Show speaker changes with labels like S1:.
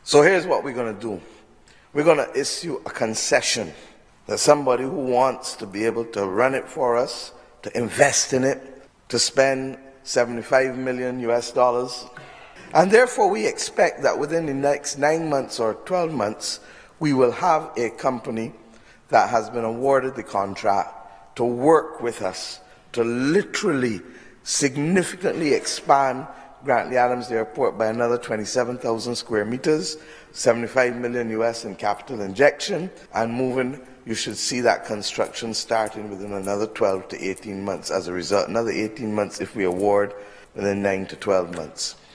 S1: So here's what we're going to do. We're going to issue a concession that somebody who wants to be able to run it for us, to invest in it, to spend $75 million US. And therefore we expect that within the next 9 months or 12 months, we will have a company that has been awarded the contract to work with us to literally significantly expand Grantley Adams Airport by another 27,000 square meters, 75 million US in capital injection, and moving, you should see that construction starting within another 12 to 18 months. As a result, another 18 months if we award within 9 to 12 months.